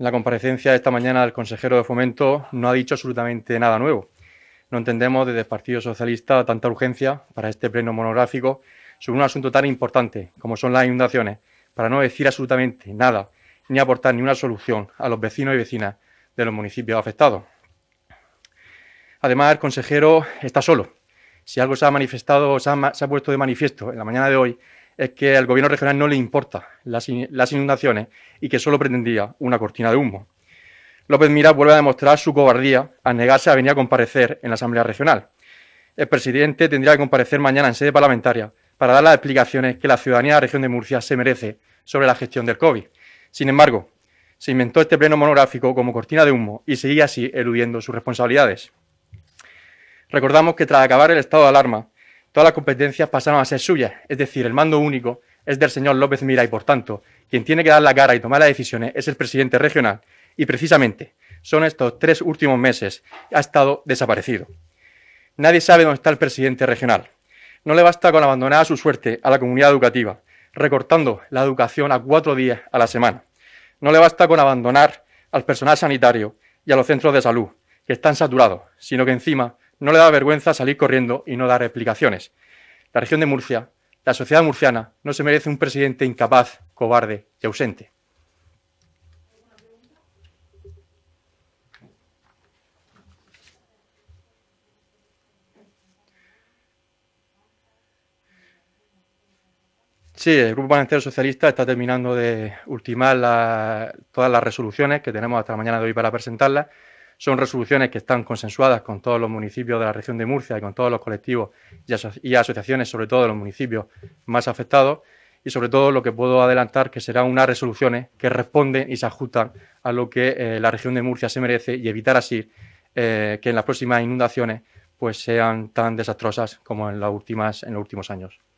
En la comparecencia de esta mañana el consejero de Fomento no ha dicho absolutamente nada nuevo. No entendemos desde el Partido Socialista tanta urgencia para este pleno monográfico sobre un asunto tan importante como son las inundaciones, para no decir absolutamente nada ni aportar ni una solución a los vecinos y vecinas de los municipios afectados. Además, el consejero está solo. Si algo se ha manifestado, se ha puesto de manifiesto en la mañana de hoy, es que al Gobierno regional no le importan las inundaciones y que solo pretendía una cortina de humo. López Miras vuelve a demostrar su cobardía al negarse a venir a comparecer en la Asamblea Regional. El presidente tendría que comparecer mañana en sede parlamentaria para dar las explicaciones que la ciudadanía de la región de Murcia se merece sobre la gestión del COVID. Sin embargo, se inventó este pleno monográfico como cortina de humo y seguía así eludiendo sus responsabilidades. Recordamos que tras acabar el estado de alarma, todas las competencias pasaron a ser suyas, es decir, el mando único es del señor López Miras y, por tanto, quien tiene que dar la cara y tomar las decisiones es el presidente regional y, precisamente, son estos 3 últimos meses que ha estado desaparecido. Nadie sabe dónde está el presidente regional. No le basta con abandonar a su suerte a la comunidad educativa, recortando la educación a 4 días a la semana. No le basta con abandonar al personal sanitario y a los centros de salud, que están saturados, sino que encima no le da vergüenza salir corriendo y no dar explicaciones. La región de Murcia, la sociedad murciana, no se merece un presidente incapaz, cobarde y ausente. Sí, el Grupo Parlamentario Socialista está terminando de ultimar todas las resoluciones que tenemos hasta la mañana de hoy para presentarlas. Son resoluciones que están consensuadas con todos los municipios de la región de Murcia y con todos los colectivos y asociaciones, sobre todo de los municipios más afectados. Y sobre todo lo que puedo adelantar que serán unas resoluciones que responden y se ajustan a lo que la región de Murcia se merece y evitar así que en las próximas inundaciones pues sean tan desastrosas como en los últimos años.